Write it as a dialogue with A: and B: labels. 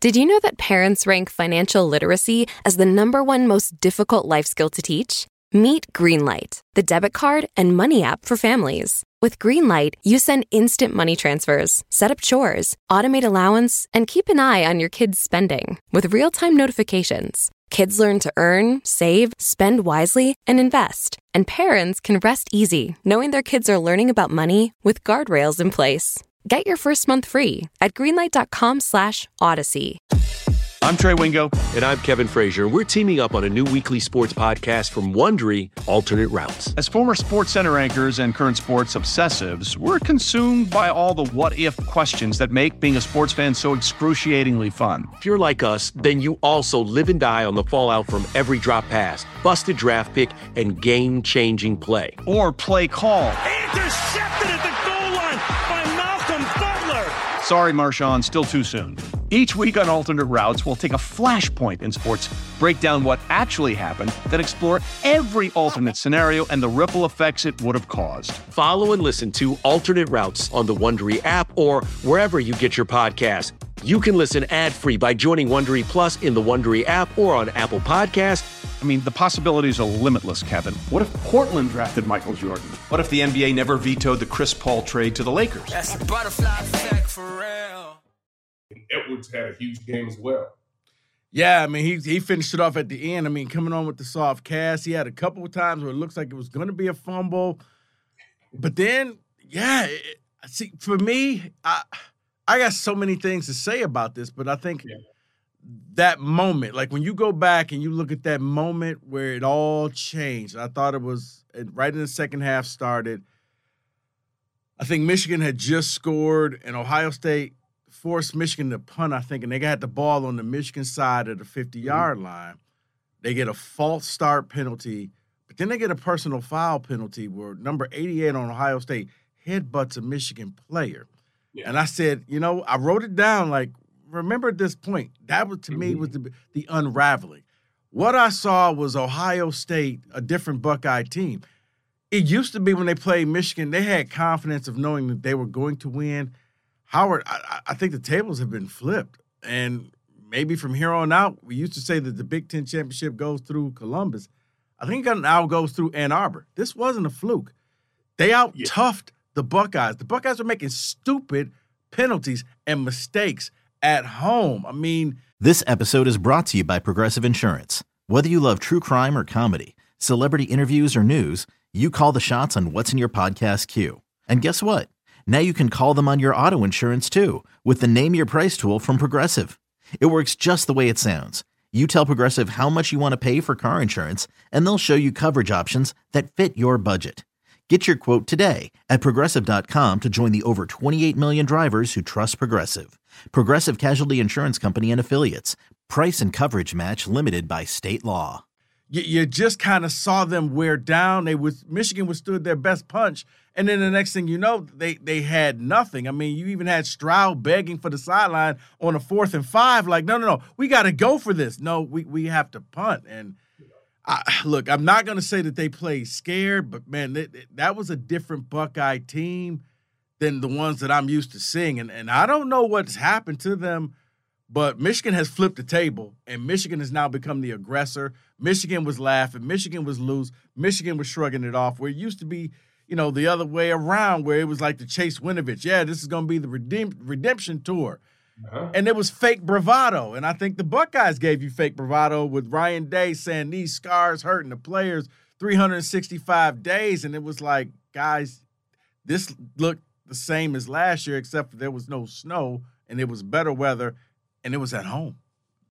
A: Did you know that parents rank financial literacy as the #1 most difficult life skill to teach? Meet Greenlight, the debit card and money app for families. With Greenlight, you send instant money transfers, set up chores, automate allowance, and keep an eye on your kids' spending with real-time notifications. Kids learn to earn, save, spend wisely, and invest. And parents can rest easy knowing their kids are learning about money with guardrails in place. Get your first month free at greenlight.com/Odyssey.
B: I'm Trey Wingo.
C: And I'm Kevin Frazier. We're teaming up on a new weekly sports podcast from Wondery, Alternate Routes.
B: As former SportsCenter anchors and current sports obsessives, we're consumed by all the what-if questions that make being a sports fan so excruciatingly fun.
C: If you're like us, then you also live and die on the fallout from every drop pass, busted draft pick, and game-changing play.
B: Or play call.
D: Intercepted at the goal line by Malcolm Butler.
B: Sorry, Marshawn, still too soon. Each week on Alternate Routes, we'll take a flashpoint in sports, break down what actually happened, then explore every alternate scenario and the ripple effects it would have caused.
C: Follow and listen to Alternate Routes on the Wondery app or wherever you get your podcasts. You can listen ad-free by joining Wondery Plus in the Wondery app or on Apple Podcasts.
B: I mean, the possibilities are limitless, Kevin. What if Portland drafted Michael Jordan? What if the NBA never vetoed the Chris Paul trade to the Lakers?
E: That's a butterfly effect for real.
F: Edwards had a huge game as well.
G: Yeah, I mean, he finished it off at the end. I mean, coming on with the soft cast. He had a couple of times where it looks like it was going to be a fumble. But then, see, for me, I got so many things to say about this, but I think that moment, like when you go back and you look at that moment where it all changed, I thought it was right in the second half started. I think Michigan had just scored, and Ohio State forced Michigan to punt, I think, and they got the ball on the Michigan side of the 50-yard line. They get a false start penalty, but then they get a personal foul penalty where number 88 on Ohio State headbutts a Michigan player. Yeah. And I said, I wrote it down like, remember at this point, that was to me was the unraveling. What I saw was Ohio State, a different Buckeye team. It used to be when they played Michigan, they had confidence of knowing that they were going to win. Howard, I think the tables have been flipped. And maybe from here on out, we used to say that the Big Ten championship goes through Columbus. I think it now goes through Ann Arbor. This wasn't a fluke. They out-toughed the Buckeyes. The Buckeyes were making stupid penalties and mistakes at home. I mean,
H: this episode is brought to you by Progressive Insurance. Whether you love true crime or comedy, celebrity interviews or news, you call the shots on what's in your podcast queue. And guess what? Now you can call them on your auto insurance too with the Name Your Price tool from Progressive. It works just the way it sounds. You tell Progressive how much you want to pay for car insurance, and they'll show you coverage options that fit your budget. Get your quote today at Progressive.com to join the over 28 million drivers who trust Progressive. Progressive Casualty Insurance Company and Affiliates. Price and coverage match limited by state law.
G: You just kind of saw them wear down. Michigan withstood their best punch, and then the next thing you know, they had nothing. I mean, you even had Stroud begging for the sideline on a 4th and 5. Like, no, we got to go for this. No, we have to punt. And look, I'm not going to say that they played scared, but man, that was a different Buckeye team than the ones that I'm used to seeing. And I don't know what's happened to them, but Michigan has flipped the table, and Michigan has now become the aggressor. Michigan was laughing. Michigan was loose. Michigan was shrugging it off, where it used to be, the other way around, where it was like the Chase Winovich. Yeah, this is going to be the redemption tour. Uh-huh. And it was fake bravado. And I think the Buckeyes gave you fake bravado with Ryan Day saying these scars hurting the players 365 days. And it was like, guys, this looked the same as last year, except for there was no snow and it was better weather and it was at home.